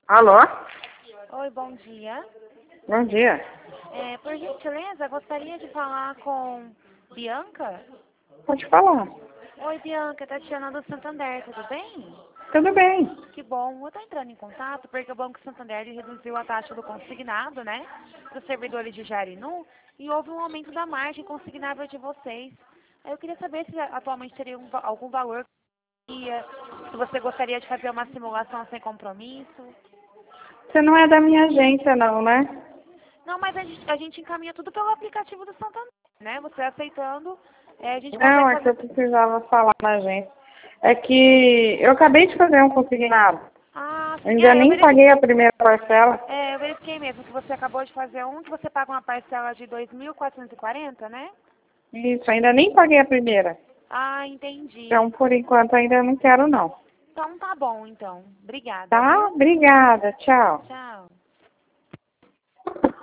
Alô? Oi, bom dia. Bom dia. Por gentileza, gostaria de falar com Bianca? Pode falar. Oi, Bianca, Tatiana do Santander, tudo bem? Tudo bem. Que bom. Eu estou entrando em contato porque o Banco Santander reduziu a taxa do consignado, né, para os servidores de Jarinu, e houve um aumento da margem consignável de vocês. Eu queria saber se atualmente teria algum valor, se você gostaria de fazer uma simulação sem compromisso. Você não é da minha agência, não, né? Não, mas a gente encaminha tudo pelo aplicativo do Santander, né? Você aceitando, a gente Não, consegue é que eu fazer... precisava falar na agência. É que eu acabei de fazer um consignado. Ah, sim. Ainda nem paguei a primeira parcela. Eu verifiquei mesmo que você acabou de fazer que você paga uma parcela de 2.440, né? Isso, ainda nem paguei a primeira. Ah, entendi. Então, por enquanto, ainda não quero, não. Então tá bom, então. Obrigada, Tá? viu? Obrigada. Tchau. Tchau.